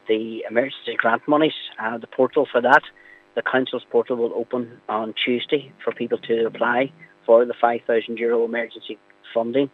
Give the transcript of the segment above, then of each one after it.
the emergency grant monies, the portal for that. The council's portal will open on Tuesday for people to apply for the €5,000 emergency funding.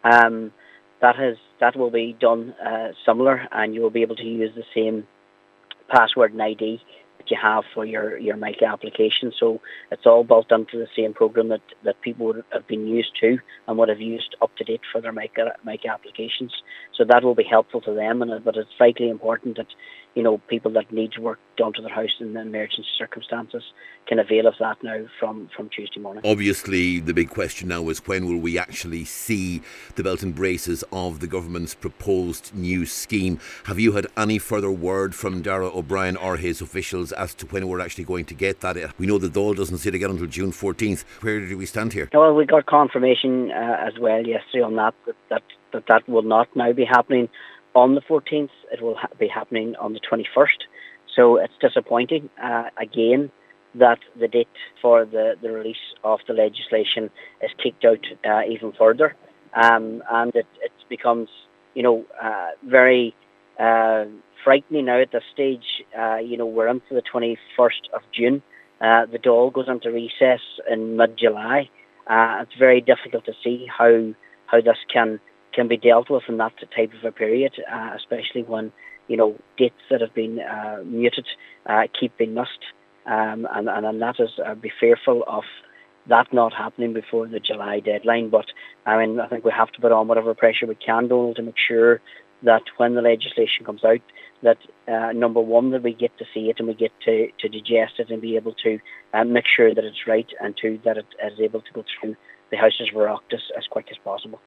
That will be done similar, and you will be able to use the same password and ID that you have for your MICA application. So it's all built into the same program that people would have been used to and would have used up to date for their MICA applications. So that will be helpful to them, but it's vitally important that people that need work done to their house in emergency circumstances can avail of that now from Tuesday morning. Obviously, the big question now is when will we actually see the belt and braces of the government's proposed new scheme? Have you had any further word from Darragh O'Brien or his officials as to when we're actually going to get that? We know the Dáil doesn't sit again until June 14th. Where do we stand here? Well, we got confirmation as well yesterday on that will not now be happening on the 14th. It will be happening on the 21st. So it's disappointing, again, that the date for the release of the legislation is kicked out even further. And it becomes, very frightening now at this stage. We're into the 21st of June. The Dáil goes into recess in mid-July. It's very difficult to see how this can be dealt with in that type of a period, especially when dates that have been muted keep being missed, and that is be fearful of that not happening before the July deadline. But I think we have to put on whatever pressure we can, Donald, to make sure that when the legislation comes out, that number one, that we get to see it and we get to digest it and be able to make sure that it's right, and two, that it is able to go through the House of Oireachtas as quick as possible.